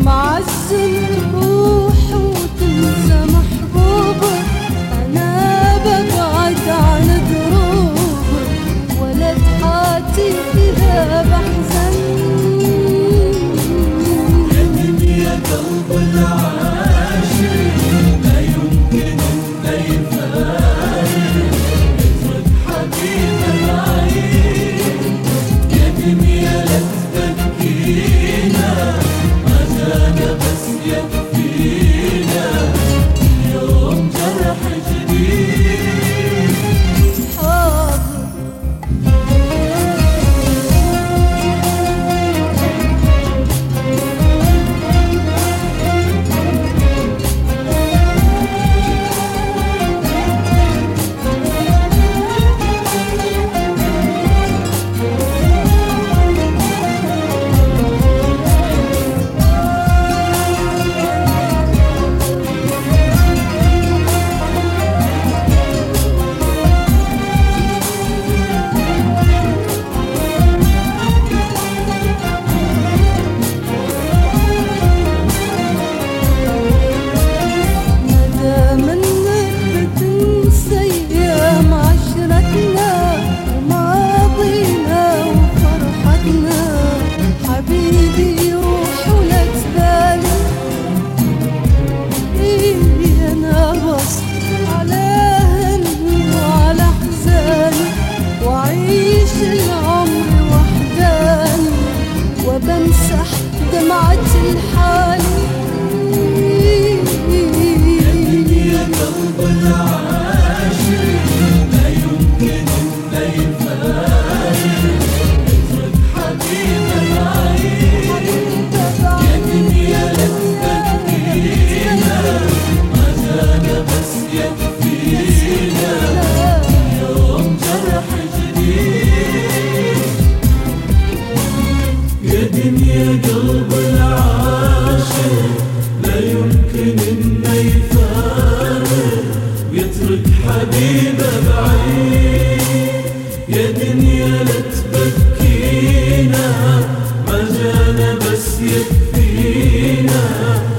معزل تروح وتنسى محبوبك، أنا ببعد عن دروبك ولا تحاتي إذا بحزن. يتم يا قلب العاشق لا يمكن أن يفارق، اترك حبيب العين. يتم يا لا تبكينا، ما جانا بس يكفينا اليوم جرح جديد. حاضر بمسح دمعة الحالي. يا قلب العاشق لا يمكن أن يفارق، اترك حبيب العين. يتم يا لا تبكينا، ما جانا بس يكفينا اليوم جرح جديد. يتم يا قلب العاشق لا يمكن إنه يفارق، ويترك حبيبه بعيد. يا دنيا لا تبكينا، ما جانا بس يكفينا